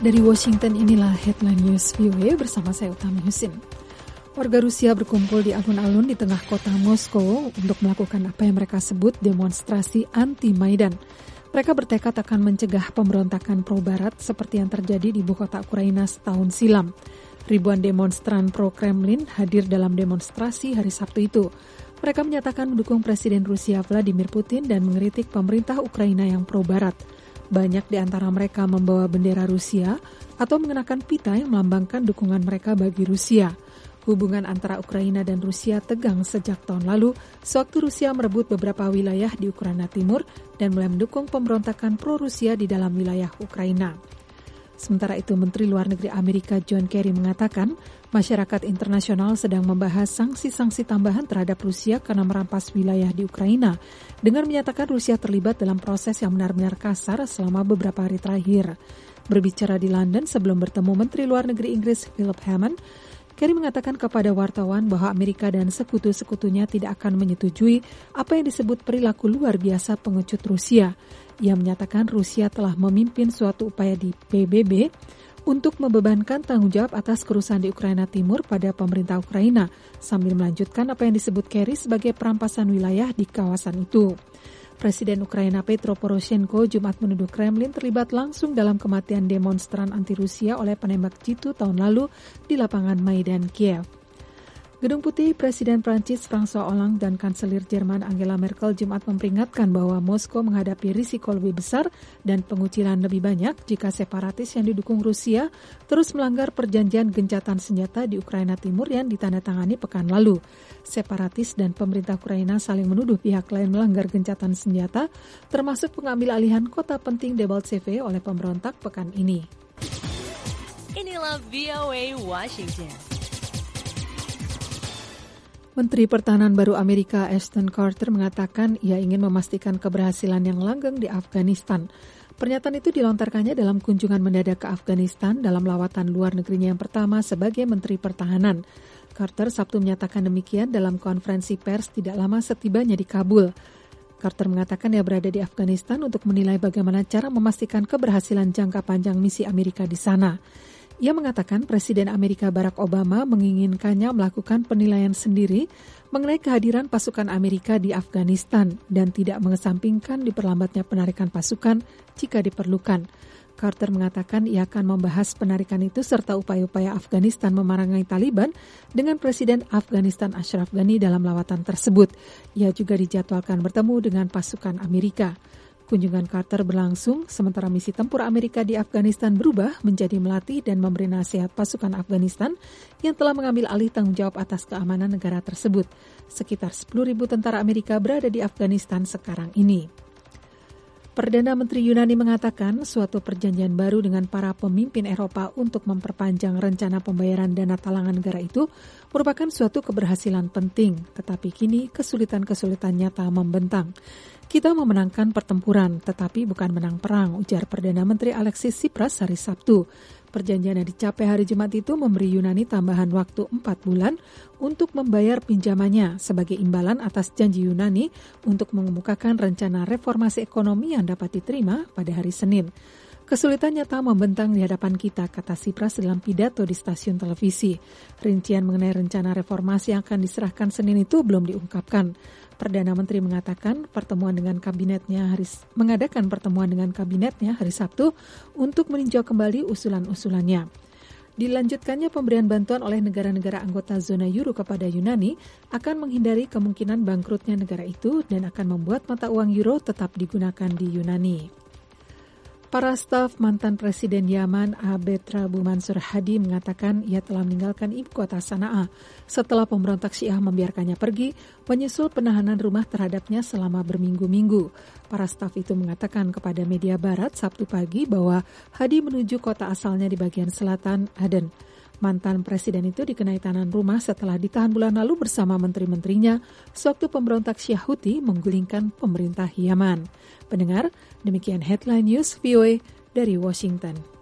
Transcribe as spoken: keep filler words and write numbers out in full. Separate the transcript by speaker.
Speaker 1: Dari Washington, inilah Headline News V O A bersama saya Utami Husin. Warga Rusia berkumpul di alun-alun di tengah kota Moskow untuk melakukan apa yang mereka sebut demonstrasi anti-Maidan. Mereka bertekad akan mencegah pemberontakan pro-Barat seperti yang terjadi di ibu kota Ukraina setahun silam. Ribuan demonstran pro-Kremlin hadir dalam demonstrasi hari Sabtu itu. Mereka menyatakan mendukung Presiden Rusia Vladimir Putin dan mengkritik pemerintah Ukraina yang pro-Barat. Banyak di antara mereka membawa bendera Rusia atau mengenakan pita yang melambangkan dukungan mereka bagi Rusia. Hubungan antara Ukraina dan Rusia tegang sejak tahun lalu, sewaktu Rusia merebut beberapa wilayah di Ukraina Timur dan mulai mendukung pemberontakan pro-Rusia di dalam wilayah Ukraina. Sementara itu, Menteri Luar Negeri Amerika John Kerry mengatakan masyarakat internasional sedang membahas sanksi-sanksi tambahan terhadap Rusia karena merampas wilayah di Ukraina, dengan menyatakan Rusia terlibat dalam proses yang benar-benar kasar selama beberapa hari terakhir. Berbicara di London sebelum bertemu Menteri Luar Negeri Inggris Philip Hammond, Kerry mengatakan kepada wartawan bahwa Amerika dan sekutu-sekutunya tidak akan menyetujui apa yang disebut perilaku luar biasa pengecut Rusia. Ia menyatakan Rusia telah memimpin suatu upaya di P B B untuk membebankan tanggung jawab atas kerusuhan di Ukraina Timur pada pemerintah Ukraina, sambil melanjutkan apa yang disebut Kerry sebagai perampasan wilayah di kawasan itu. Presiden Ukraina Petro Poroshenko Jumat menuduh Kremlin terlibat langsung dalam kematian demonstran anti-Rusia oleh penembak jitu tahun lalu di lapangan Maidan Kiev. Gedung Putih, Presiden Prancis François Hollande dan Kanselir Jerman Angela Merkel Jumat memperingatkan bahwa Moskow menghadapi risiko lebih besar dan pengucilan lebih banyak jika separatis yang didukung Rusia terus melanggar perjanjian gencatan senjata di Ukraina Timur yang ditandatangani pekan lalu. Separatis dan pemerintah Ukraina saling menuduh pihak lain melanggar gencatan senjata, termasuk pengambil alihan kota penting Debaltseve oleh pemberontak pekan ini.
Speaker 2: Inilah V O A Washington.
Speaker 1: Menteri Pertahanan baru Amerika Ashton Carter mengatakan ia ingin memastikan keberhasilan yang langgeng di Afghanistan. Pernyataan itu dilontarkannya dalam kunjungan mendadak ke Afghanistan dalam lawatan luar negerinya yang pertama sebagai Menteri Pertahanan. Carter Sabtu menyatakan demikian dalam konferensi pers tidak lama setibanya di Kabul. Carter mengatakan ia berada di Afghanistan untuk menilai bagaimana cara memastikan keberhasilan jangka panjang misi Amerika di sana. Ia mengatakan Presiden Amerika Barack Obama menginginkannya melakukan penilaian sendiri mengenai kehadiran pasukan Amerika di Afghanistan dan tidak mengesampingkan diperlambatnya penarikan pasukan jika diperlukan. Carter mengatakan ia akan membahas penarikan itu serta upaya-upaya Afghanistan memerangi Taliban dengan Presiden Afghanistan Ashraf Ghani dalam lawatan tersebut. Ia juga dijadwalkan bertemu dengan pasukan Amerika. Kunjungan Carter berlangsung sementara misi tempur Amerika di Afghanistan berubah menjadi melatih dan memberi nasihat pasukan Afghanistan yang telah mengambil alih tanggung jawab atas keamanan negara tersebut. Sekitar sepuluh ribu tentara Amerika berada di Afghanistan sekarang ini. Perdana Menteri Yunani mengatakan suatu perjanjian baru dengan para pemimpin Eropa untuk memperpanjang rencana pembayaran dana talangan negara itu merupakan suatu keberhasilan penting, tetapi kini kesulitan-kesulitan nyata membentang. Kita memenangkan pertempuran, tetapi bukan menang perang, ujar Perdana Menteri Alexis Tsipras hari Sabtu. Perjanjian yang dicapai hari Jumat itu memberi Yunani tambahan waktu empat bulan untuk membayar pinjamannya sebagai imbalan atas janji Yunani untuk mengemukakan rencana reformasi ekonomi yang dapat diterima pada hari Senin. Kesulitan nyata membentang di hadapan kita, kata Tsipras dalam pidato di stasiun televisi. Rincian mengenai rencana reformasi yang akan diserahkan Senin itu belum diungkapkan. Perdana Menteri mengatakan pertemuan dengan kabinetnya hari, mengadakan pertemuan dengan kabinetnya hari Sabtu untuk meninjau kembali usulan-usulannya. Dilanjutkannya pemberian bantuan oleh negara-negara anggota zona euro kepada Yunani akan menghindari kemungkinan bangkrutnya negara itu dan akan membuat mata uang euro tetap digunakan di Yunani. Para staf mantan Presiden Yaman Abed Rabu Mansur Hadi mengatakan ia telah meninggalkan ibu kota Sanaa setelah pemberontak Syiah membiarkannya pergi menyusul penahanan rumah terhadapnya selama berminggu-minggu. Para staf itu mengatakan kepada media barat Sabtu pagi bahwa Hadi menuju kota asalnya di bagian selatan Aden. Mantan presiden itu dikenai tahanan rumah setelah ditahan bulan lalu bersama menteri-menterinya sewaktu pemberontak Syiah Houthi menggulingkan pemerintah Yaman. Pendengar, demikian Headline News V O A dari Washington.